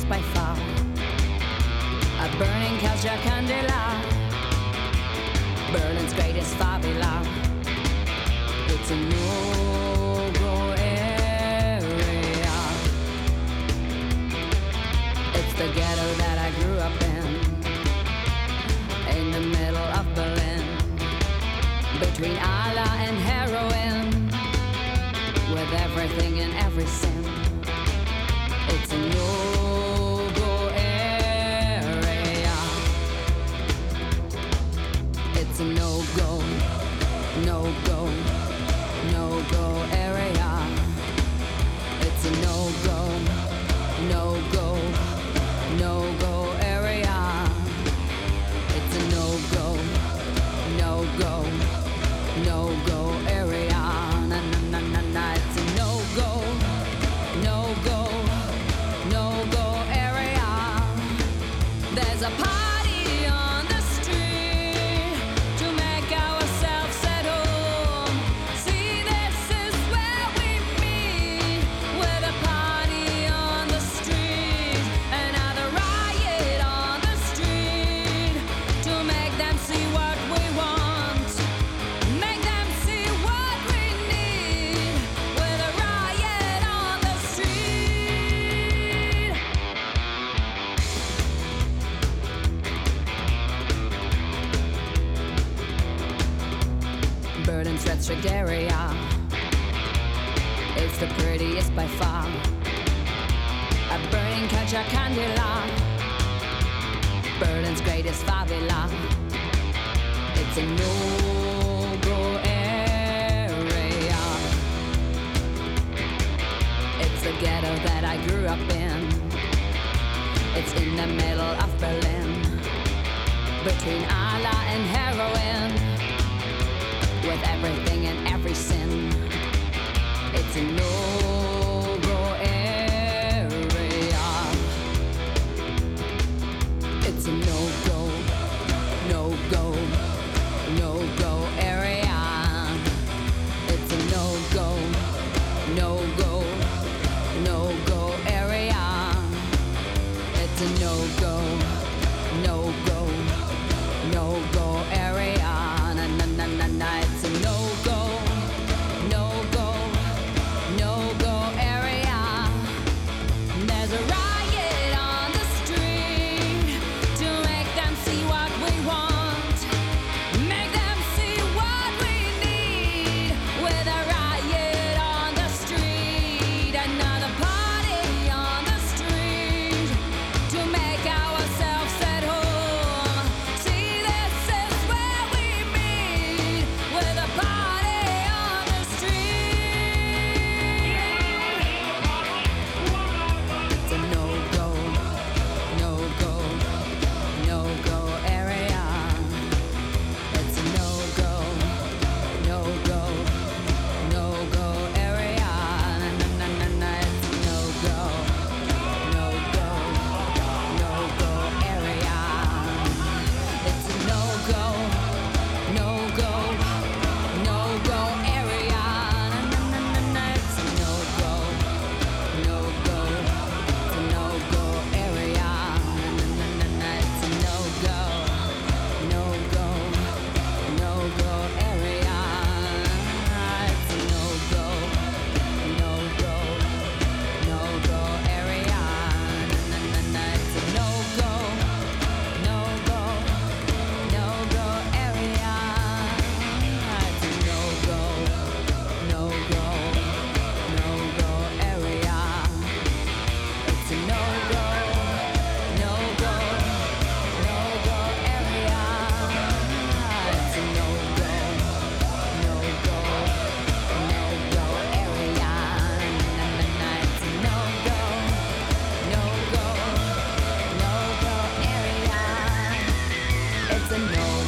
by far. A burning culture candela, Berlin's greatest favela. It's a no-go area. It's the ghetto that I grew up in the middle of Berlin, between Allah and heroin, with everything and every sin. It's a no-go area. It's a no-go, no-go, no-go area. It's a no-go, no-go, no-go area. It's a no-go, no-go, no-go area. Na na na na na. It's a no-go, no-go, no-go area. There's a party on the street to make ourselves at home. See, this is where we meet, with a party on the street, another riot on the street, to make them see what we want, make them see what we need, with a riot on the street. Berlin's red strict area, it's the prettiest by far. A burning culture candela, Berlin's greatest favela. It's a no-go area. It's the ghetto that I grew up in. It's in the middle of Berlin, between Allah and heroin, with everything and every sin. It's a no-go area. It's a no-go, no-go, no-go area. It's a no-go, no-go, no-go area. It's a no-go, no-go, no-go area. Na na na na na. It's a no-go, no-go, no-go area. There's a riot on the street to make them see what we want, make them see what we need, with a riot on the street, another party on the street, to make ourselves at home. See, this is where we meet, with a party on the street. It's a no-go, no-go, no-go area. It's a no-go, no-go, no-go area. Na na na na na. It's a no-go, no-go, no-go area. It's a no-go, no-go, no-go area. Na na na na na. It's a no-go, no-go, it's a no-go area. Na na na na. It's a no-go, no-go, no-go area. It's a no-go, no-go, no-go area. Na na na na. It's a no-go, no-go, no-go area. It's a no-go, no-go, no-go area. It's a no-go, no-go, no-go area. It's a no-go, no-go, no-go area. Na na na. It's a no-go, no-go, no-go area. It's a no.